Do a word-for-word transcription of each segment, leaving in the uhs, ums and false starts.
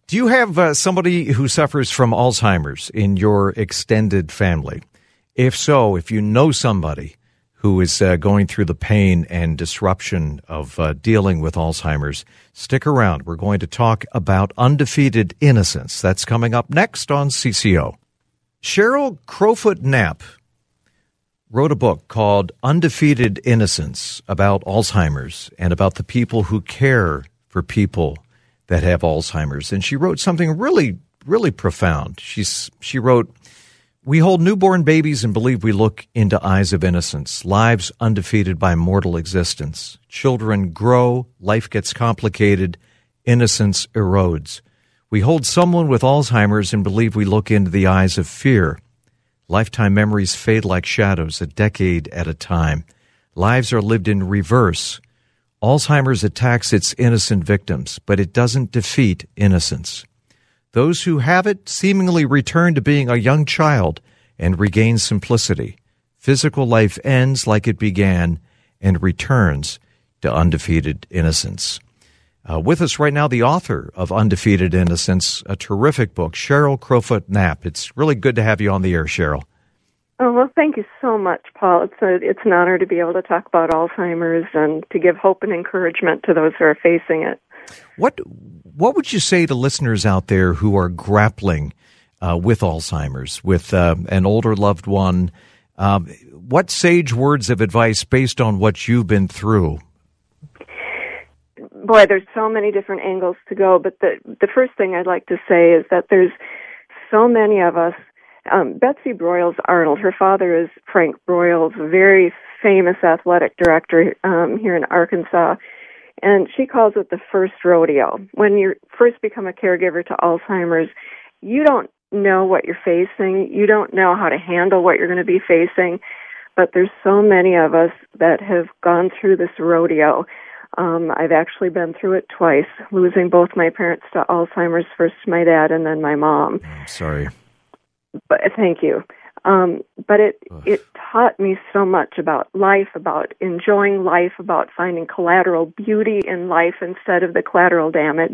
Do you have uh, somebody who suffers from Alzheimer's in your extended family? If so, if you know somebody who is uh, going through the pain and disruption of uh, dealing with Alzheimer's, stick around. We're going to talk about undefeated innocence. That's coming up next on C C O. Sheryl Crowfoot Knapp wrote a book called Undefeated Innocence about Alzheimer's and about the people who care for people that have Alzheimer's. And she wrote something really, really profound. She's, she wrote, "We hold newborn babies and believe we look into eyes of innocence, lives undefeated by mortal existence. Children grow, life gets complicated, innocence erodes. We hold someone with Alzheimer's and believe we look into the eyes of fear. Lifetime memories fade like shadows, a decade at a time. Lives are lived in reverse. Alzheimer's attacks its innocent victims, but it doesn't defeat innocence. Those who have it seemingly return to being a young child and regain simplicity. Physical life ends like it began and returns to undefeated innocence." Uh, with us right now, the author of Undefeated Innocence, a terrific book, Sheryl Crowfoot Knapp. It's really good to have you on the air, Sheryl. Oh, well, thank you so much, Paul. It's a, it's an honor to be able to talk about Alzheimer's and to give hope and encouragement to those who are facing it. What what would you say to listeners out there who are grappling uh, with Alzheimer's, with uh, an older loved one? Um, what sage words of advice based on what you've been through? Boy, there's so many different angles to go, but the the first thing I'd like to say is that there's so many of us. Um, Betsy Broyles Arnold, her father is Frank Broyles, a very famous athletic director um, here in Arkansas, and she calls it the first rodeo. When you first become a caregiver to Alzheimer's, you don't know what you're facing, you don't know how to handle what you're going to be facing, but there's so many of us that have gone through this rodeo. Um, I've actually been through it twice, losing both my parents to Alzheimer's, first my dad and then my mom. I'm sorry. But thank you. Um, but it Ugh. it taught me so much about life, about enjoying life, about finding collateral beauty in life instead of the collateral damage.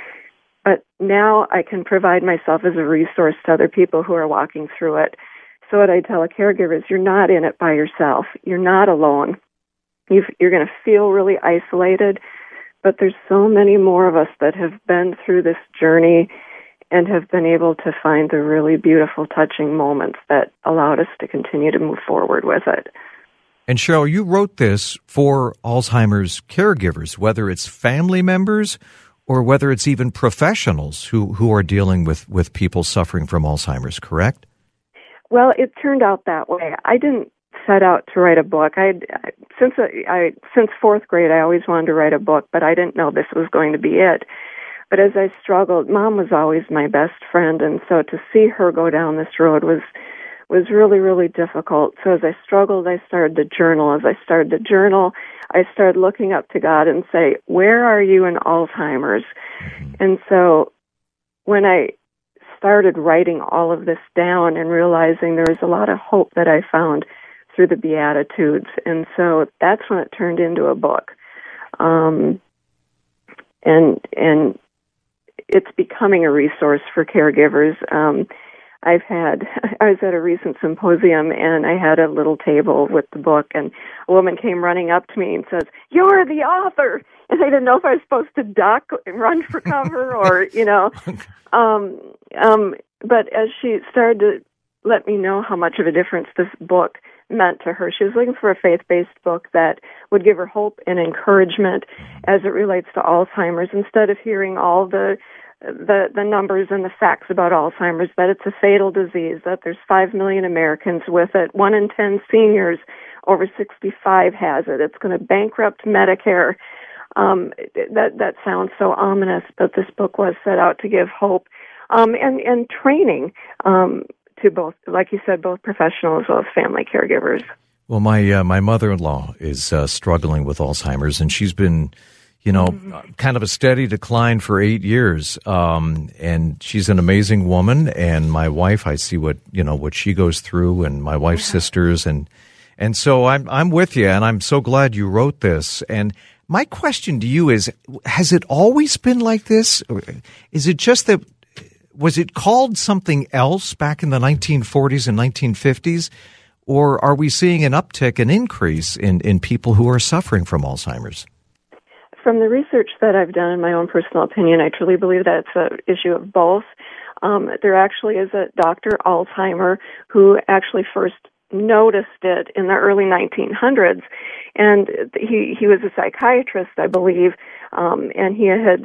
But now I can provide myself as a resource to other people who are walking through it. So what I tell a caregiver is you're not in it by yourself. You're not alone. You've, you're going to feel really isolated, but there's so many more of us that have been through this journey and have been able to find the really beautiful, touching moments that allowed us to continue to move forward with it. And Sheryl, you wrote this for Alzheimer's caregivers, whether it's family members or whether it's even professionals who, who are dealing with, with people suffering from Alzheimer's, correct? Well, it turned out that way. I didn't set out to write a book. I since I, I since fourth grade, I always wanted to write a book, but I didn't know this was going to be it. But as I struggled, Mom was always my best friend, and so to see her go down this road was was really, really difficult. So as I struggled, I started to journal. As I started to journal, I started looking up to God and say, "Where are you in Alzheimer's?" Mm-hmm. And so when I started writing all of this down and realizing there was a lot of hope that I found through the Beatitudes. And so that's when it turned into a book. Um, and and it's becoming a resource for caregivers. Um, I've had, I was at a recent symposium and I had a little table with the book and a woman came running up to me and says, "You're the author." And I didn't know if I was supposed to duck and run for cover or, you know. Um, um, but as she started to let me know how much of a difference this book meant to her, she was looking for a faith-based book that would give her hope and encouragement as it relates to Alzheimer's, instead of hearing all the the the numbers and the facts about Alzheimer's, that it's a fatal disease, that there's five million Americans with it, one in ten seniors over sixty-five has it, it's going to bankrupt Medicare. Um, that that sounds so ominous, but this book was set out to give hope um, and, and training um, to both, like you said, both professional as well as family caregivers. Well, my uh, my mother-in-law is uh, struggling with Alzheimer's, and she's been, you know, mm-hmm. kind of a steady decline for eight years. Um, and she's an amazing woman. And my wife, I see what you know what she goes through, and my wife's yeah. sisters, and and so I'm I'm with you, and I'm so glad you wrote this. And My question to you is, has it always been like this? Is it just that, was it called something else back in the nineteen forties and nineteen fifties? Or are we seeing an uptick, an increase in, in people who are suffering from Alzheimer's? From the research that I've done, in my own personal opinion, I truly believe that it's an issue of both. Um, there actually is a Doctor Alzheimer who actually first noticed it in the early nineteen hundreds, and he he was a psychiatrist, I believe, um, and he had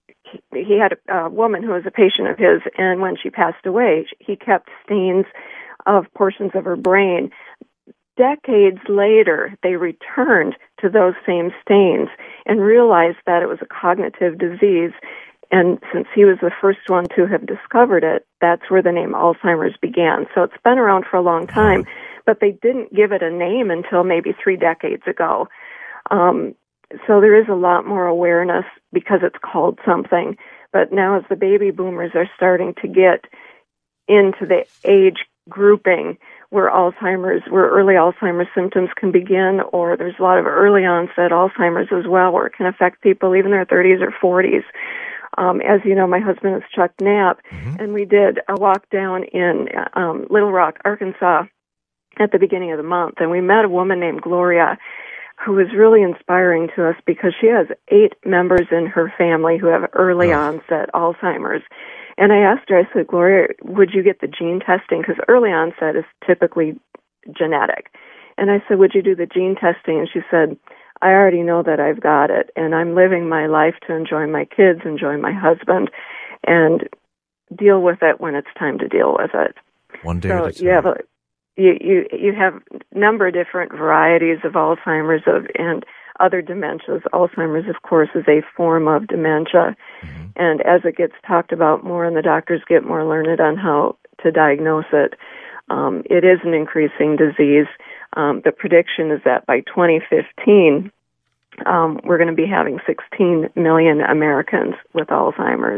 he had a, a woman who was a patient of his, and when she passed away, he kept stains of portions of her brain. Decades later, they returned to those same stains and realized that it was a cognitive disease. And since he was the first one to have discovered it, that's where the name Alzheimer's began. So it's been around for a long time, but they didn't give it a name until maybe three decades ago. Um, so there is a lot more awareness because it's called something. But now as the baby boomers are starting to get into the age grouping where Alzheimer's, where early Alzheimer's symptoms can begin, or there's a lot of early onset Alzheimer's as well, where it can affect people even in their thirties or forties. Um, as you know, my husband is Chuck Knapp, mm-hmm. and we did a walk down in um, Little Rock, Arkansas at the beginning of the month, and we met a woman named Gloria who was really inspiring to us because she has eight members in her family who have early oh. onset Alzheimer's. And I asked her, I said, Gloria, would you get the gene testing? Because early onset is typically genetic. And I said, would you do the gene testing? And she said, I already know that I've got it, and I'm living my life to enjoy my kids, enjoy my husband, and deal with it when it's time to deal with it. One day so at a time. You have a, you, you, you have a number of different varieties of Alzheimer's of, and other dementias. Alzheimer's, of course, is a form of dementia. Mm-hmm. And as it gets talked about more and the doctors get more learned on how to diagnose it, um, it is an increasing disease. Um, the prediction is that by twenty fifteen, um, we're going to be having sixteen million Americans with Alzheimer's.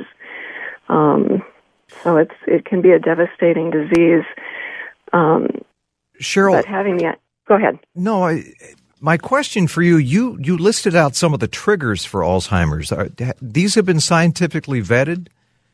Um, so it's it can be a devastating disease. Um, Cheryl, but having the go ahead. No, I, my question for you: you you listed out some of the triggers for Alzheimer's. Are, these have been scientifically vetted?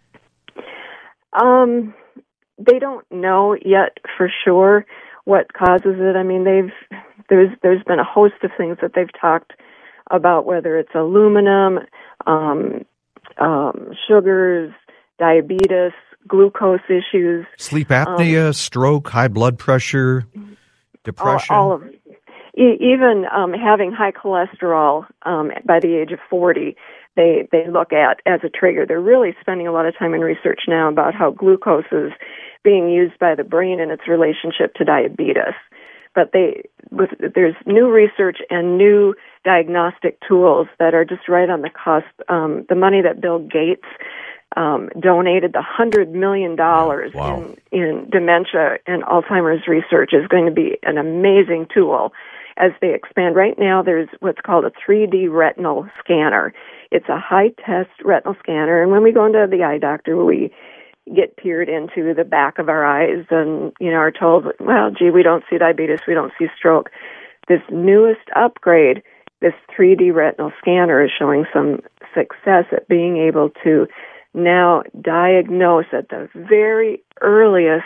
Um, they don't know yet for sure what causes it. I mean, they've there's there's been a host of things that they've talked about, whether it's aluminum, um, um, sugars, diabetes, glucose issues, sleep apnea, um, stroke, high blood pressure, depression. All, all of it. E- even um, having high cholesterol um, by the age of forty, they they look at as a trigger. They're really spending a lot of time in research now about how glucose is being used by the brain in its relationship to diabetes. But they, with, there's new research and new diagnostic tools that are just right on the cusp. Um, the money that Bill Gates um, donated, the one hundred million dollars wow. in, in dementia and Alzheimer's research, is going to be an amazing tool as they expand. Right now, there's what's called a three D retinal scanner. It's a high-test retinal scanner, and when we go into the eye doctor, we get peered into the back of our eyes and, you know, are told, well, gee, we don't see diabetes, we don't see stroke. This newest upgrade, this three D retinal scanner, is showing some success at being able to now diagnose at the very earliest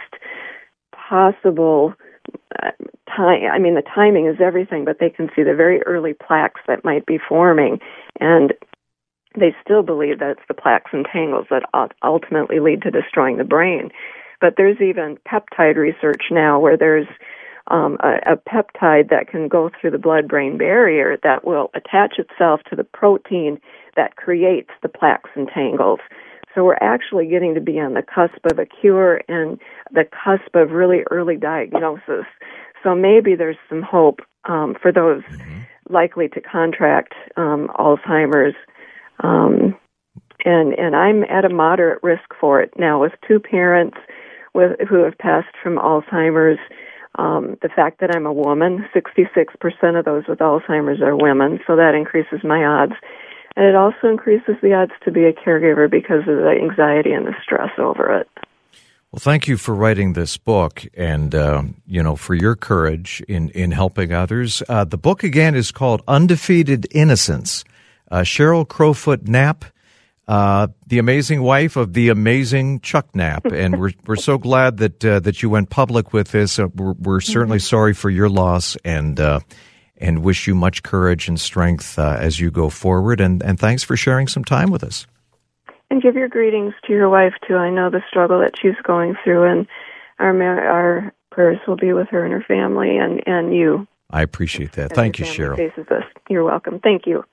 possible uh, time. I mean, the timing is everything, but they can see the very early plaques that might be forming, and they still believe that it's the plaques and tangles that ultimately lead to destroying the brain. But there's even peptide research now where there's um, a, a peptide that can go through the blood-brain barrier that will attach itself to the protein that creates the plaques and tangles. So we're actually getting to be on the cusp of a cure and the cusp of really early diagnosis. So maybe there's some hope um, for those mm-hmm. likely to contract um, Alzheimer's. Um, and, and I'm at a moderate risk for it now with two parents with, who have passed from Alzheimer's. Um, the fact that I'm a woman, sixty-six percent of those with Alzheimer's are women, so that increases my odds. And it also increases the odds to be a caregiver because of the anxiety and the stress over it. Well, thank you for writing this book and, uh, you know, for your courage in, in helping others. Uh, the book, again, is called Undefeated Innocence, Uh, Cheryl Crowfoot Knapp, uh, the amazing wife of the amazing Chuck Knapp, and we're we're so glad that uh, that you went public with this. Uh, we're, we're certainly mm-hmm. sorry for your loss, and uh, and wish you much courage and strength uh, as you go forward. And and thanks for sharing some time with us. And give your greetings to your wife too. I know the struggle that she's going through, and our our prayers will be with her and her family, and and you. I appreciate that. Thank you, Cheryl. Faces this. You're welcome. Thank you.